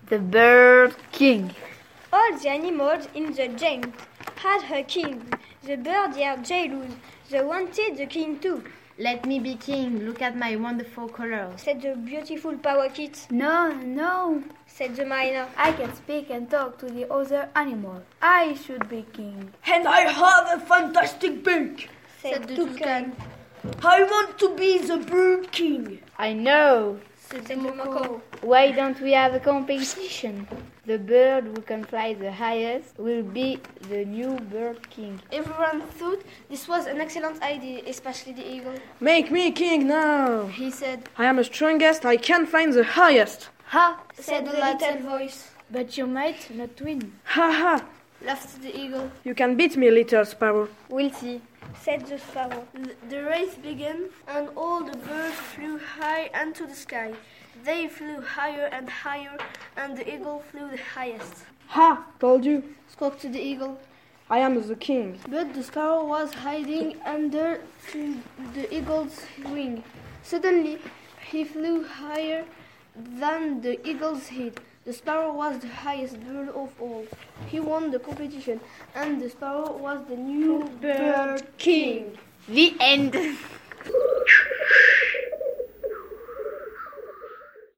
The Bird King. All the animals in the jungle had a king. The birds are jealous. They wanted the king too. Let me be king. Look at my wonderful colors, said the beautiful parakeet. No, said the myna. I can speak and talk to the other animals. I should be king. And I have a fantastic beak, said the toucan. I want to be the bird king. I know, said the macaw. Why don't we have a competition? The bird who can fly the highest will be the new bird king. Everyone thought this was an excellent idea, especially the eagle. Make me king now, he said. I am the strongest, I can find the highest. Ha, said the little voice. But you might not win. Ha ha, laughed the eagle. You can beat me, little sparrow. We'll see, said the sparrow. The race began, and all the birds flew high into the sky. They flew higher and higher, and the eagle flew the highest. Ha! Told you, squawked the eagle. I am the king. But the sparrow was hiding under the eagle's wing. Suddenly, he flew higher than the eagle's head. The sparrow was the highest bird of all. He won the competition, and the sparrow was the new bird king. The end.